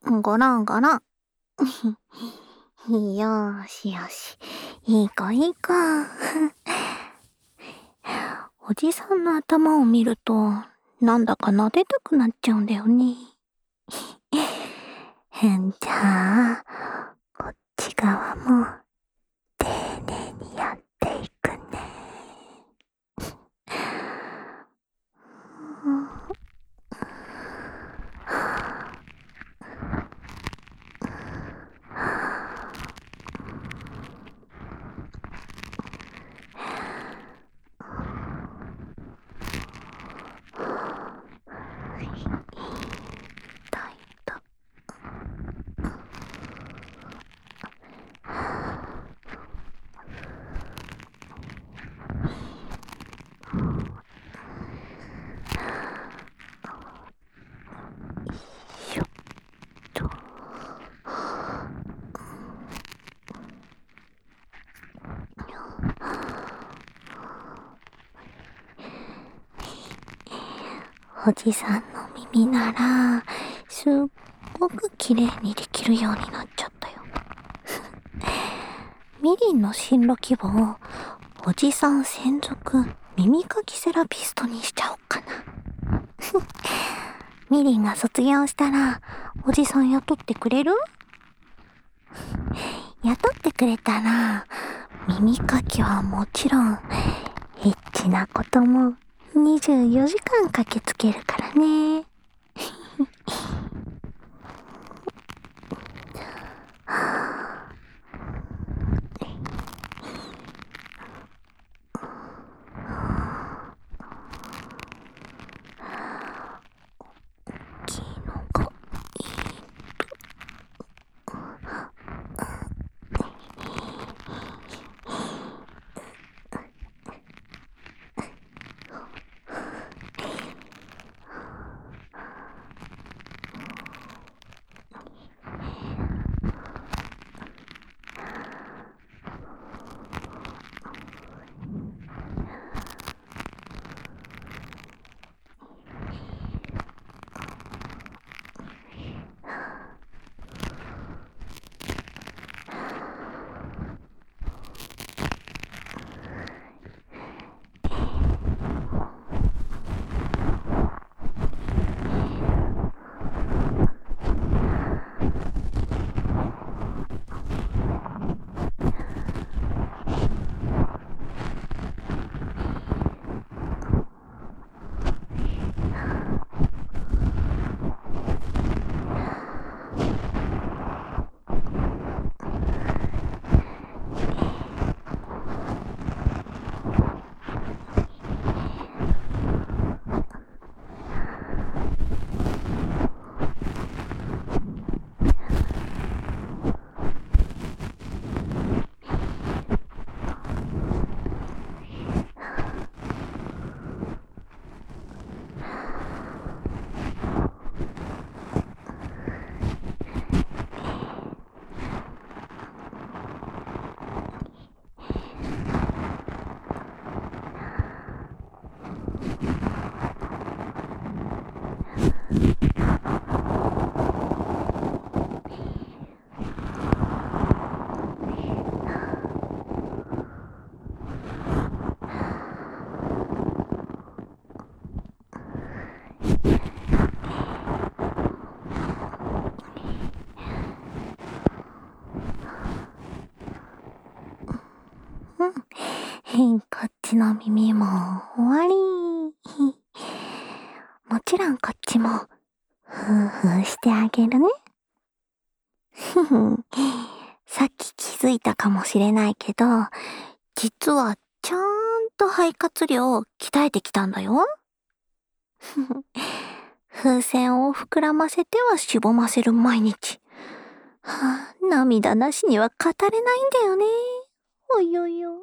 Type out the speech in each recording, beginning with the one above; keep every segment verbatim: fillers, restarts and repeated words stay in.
ゴロンゴロン。よーしよし。いい子いい子。おじさんの頭を見ると、なんだか撫でたくなっちゃうんだよね。じゃあ、こっち側も、丁寧にやっていくね。おじさんの耳なら、すっごく綺麗にできるようになっちゃったよ。ミリンの進路希望を、おじさん専属耳かきセラピストにしちゃおうかな。ミリンが卒業したら、おじさん雇ってくれる？雇ってくれたら、耳かきはもちろん、エッチなこともにじゅうよじかん駆けつけるからね。うん、こっちの耳も終わり。もちろんこっちも、ふーふーしてあげるね。ふふ、さっき気づいたかもしれないけど、実はちゃんと肺活量を鍛えてきたんだよ。ふふ、風船を膨らませてはしぼませる毎日。はあ、涙なしには語れないんだよね。おいおいよ。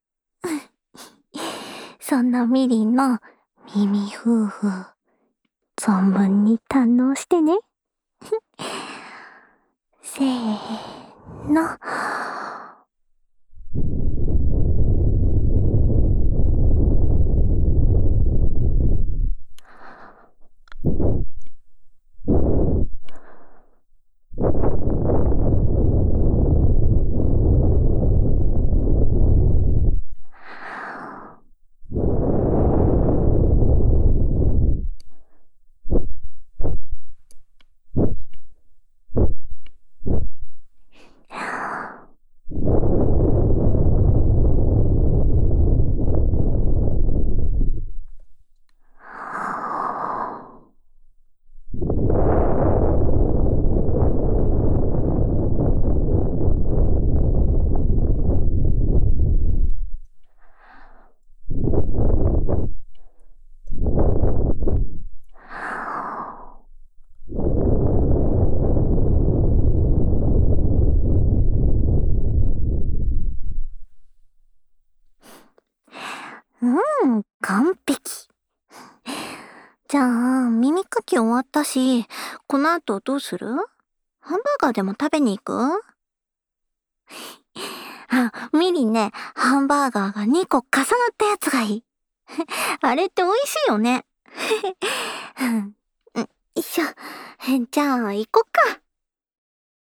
そんなみりんの耳ふーふー、存分に堪能してね。せーの。 かき終わったし、この後どうする？ハンバーガーでも食べに行く？あ、ミリンね、ハンバーガーがにこ重なったやつがいい。あれって美味しいよね。うん、よいしょ。じゃあ、行こっか。